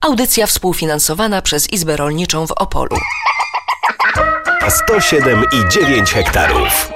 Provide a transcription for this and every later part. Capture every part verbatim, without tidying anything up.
Audycja współfinansowana przez Izbę Rolniczą w Opolu. sto siedem i dziewięć hektarów.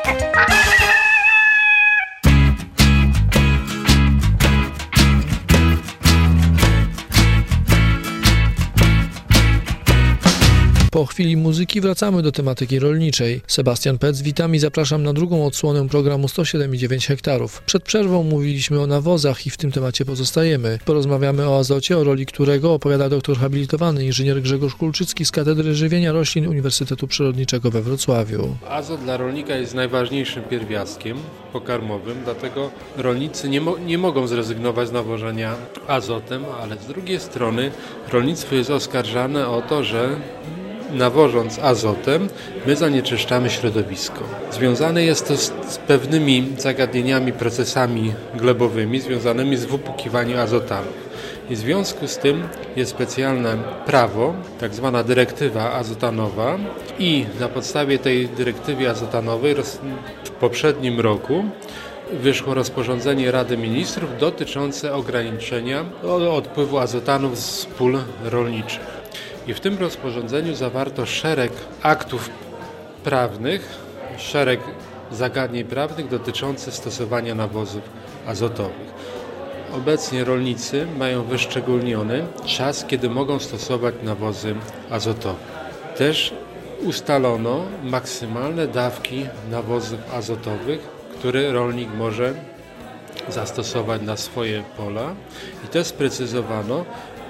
Po chwili muzyki wracamy do tematyki rolniczej. Sebastian Pec, witam i zapraszam na drugą odsłonę programu sto siedem i dziewięć hektarów. Przed przerwą mówiliśmy o nawozach i w tym temacie pozostajemy. Porozmawiamy o azocie, o roli którego opowiada doktor habilitowany inżynier Grzegorz Kulczycki z Katedry Żywienia Roślin Uniwersytetu Przyrodniczego we Wrocławiu. Azot dla rolnika jest najważniejszym pierwiastkiem pokarmowym, dlatego rolnicy nie, mo- nie mogą zrezygnować z nawożenia azotem, ale z drugiej strony rolnictwo jest oskarżane o to, że nawożąc azotem, my zanieczyszczamy środowisko. Związane jest to z, z pewnymi zagadnieniami, procesami glebowymi związanymi z wypłukiwaniem azotanów. I w związku z tym jest specjalne prawo, tak zwana dyrektywa azotanowa i na podstawie tej dyrektywy azotanowej w poprzednim roku wyszło rozporządzenie Rady Ministrów dotyczące ograniczenia odpływu azotanów z pól rolniczych. I w tym rozporządzeniu zawarto szereg aktów prawnych, szereg zagadnień prawnych dotyczących stosowania nawozów azotowych. Obecnie rolnicy mają wyszczególniony czas, kiedy mogą stosować nawozy azotowe. Też ustalono maksymalne dawki nawozów azotowych, które rolnik może zastosować na swoje pola i też sprecyzowano,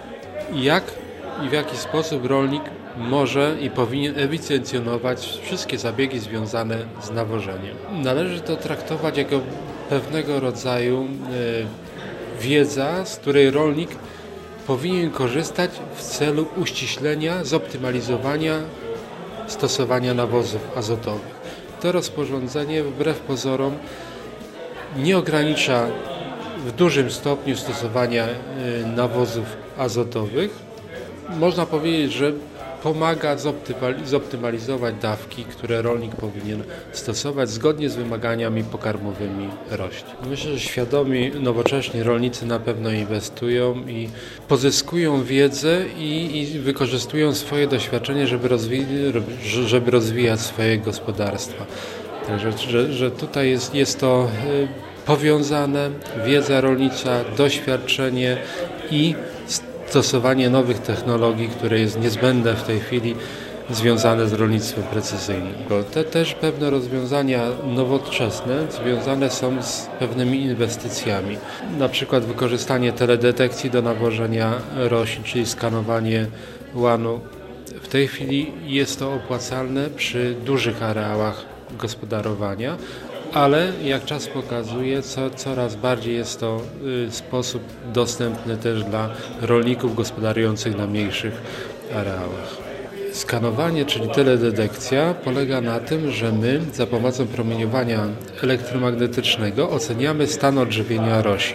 jak i w jaki sposób rolnik może i powinien ewidencjonować wszystkie zabiegi związane z nawożeniem. Należy to traktować jako pewnego rodzaju e, wiedza, z której rolnik powinien korzystać w celu uściślenia, zoptymalizowania stosowania nawozów azotowych. To rozporządzenie wbrew pozorom nie ogranicza w dużym stopniu stosowania e, nawozów azotowych. Można powiedzieć, że pomaga zoptymalizować dawki, które rolnik powinien stosować zgodnie z wymaganiami pokarmowymi roślin. Myślę, że świadomi, nowocześni rolnicy na pewno inwestują i pozyskują wiedzę i, i wykorzystują swoje doświadczenie, żeby, rozwi- żeby rozwijać swoje gospodarstwa. Także że, że tutaj jest, jest to powiązane, wiedza rolnicza, doświadczenie i stosowanie nowych technologii, które jest niezbędne w tej chwili związane z rolnictwem precyzyjnym. Te też pewne rozwiązania nowoczesne związane są z pewnymi inwestycjami. Na przykład wykorzystanie teledetekcji do nawożenia roślin, czyli skanowanie łanu. W tej chwili jest to opłacalne przy dużych areałach gospodarowania, ale jak czas pokazuje, co, coraz bardziej jest to y, sposób dostępny też dla rolników gospodarujących na mniejszych areałach. Skanowanie, czyli telededekcja, polega na tym, że my za pomocą promieniowania elektromagnetycznego oceniamy stan odżywienia roślin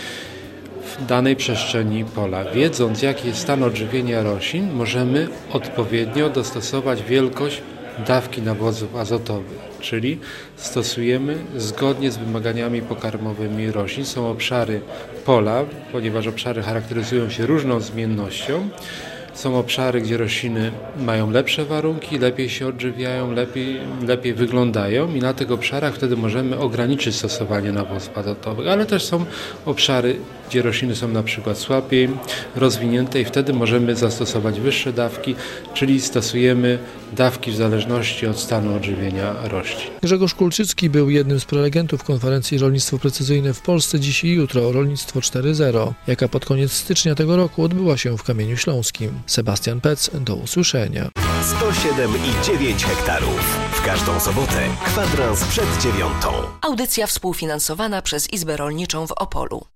w danej przestrzeni pola. Wiedząc, jaki jest stan odżywienia roślin, możemy odpowiednio dostosować wielkość dawki nawozów azotowych, czyli stosujemy zgodnie z wymaganiami pokarmowymi roślin. Są obszary pola, ponieważ obszary charakteryzują się różną zmiennością. Są obszary, gdzie rośliny mają lepsze warunki, lepiej się odżywiają, lepiej, lepiej wyglądają i na tych obszarach wtedy możemy ograniczyć stosowanie nawozów azotowych, ale też są obszary, gdzie rośliny są na przykład słabiej rozwinięte i wtedy możemy zastosować wyższe dawki, czyli stosujemy dawki w zależności od stanu odżywienia roślin. Grzegorz Kulczycki był jednym z prelegentów konferencji Rolnictwo Precyzyjne w Polsce dziś i jutro, Rolnictwo cztery zero, jaka pod koniec stycznia tego roku odbyła się w Kamieniu Śląskim. Sebastian Pec, do usłyszenia. sto siedem i dziewięć hektarów. W każdą sobotę kwadrans przed dziewiątą. Audycja współfinansowana przez Izbę Rolniczą w Opolu.